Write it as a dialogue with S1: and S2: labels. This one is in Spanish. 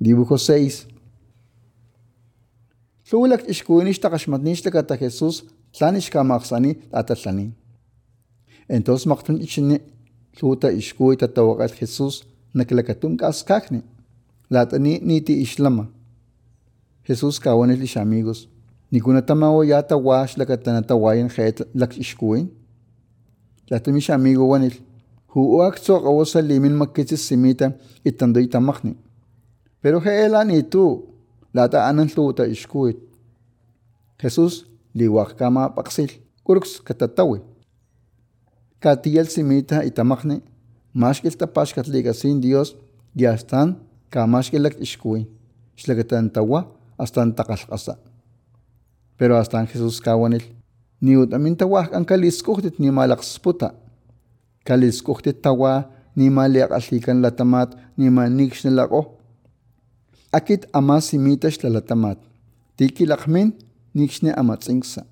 S1: Dibujo 6. Tlulak ishkuinish takashmatnish takata Jesús tlanish kamaxani atatlani. Entonces maktun ichini tluta ishkui tatawakat Jesús naklakatum kaskakni. Latani niti ishlama. Jesús kawanil ish amigos. Nikuna tamawo yata wash lakatanata wayan het lak ishkuin. Latamish amigo wanil. Huuak tsok awosa limin makitis simita itandoy tamakni. Pero heela ni tu lata anan tluta ishkuit. Jesús liwak kama paksil. Kurks katatawi. Katiyal simita itamakni. Mashkil tapashkat ligasin Dios. Yastan kamashkilak ishkuin. Shlakatan tawa astan takalkasa. Pero astan Jesús kawanil. Niut amin tawak ang kaliskuktit ni malaksputa. Kaliskuktit tawa ni maliak aslikan latamat ni maniksh nilako. Akit ama simitash lalatamat. Tiki lakmin nikshne amatsingsa.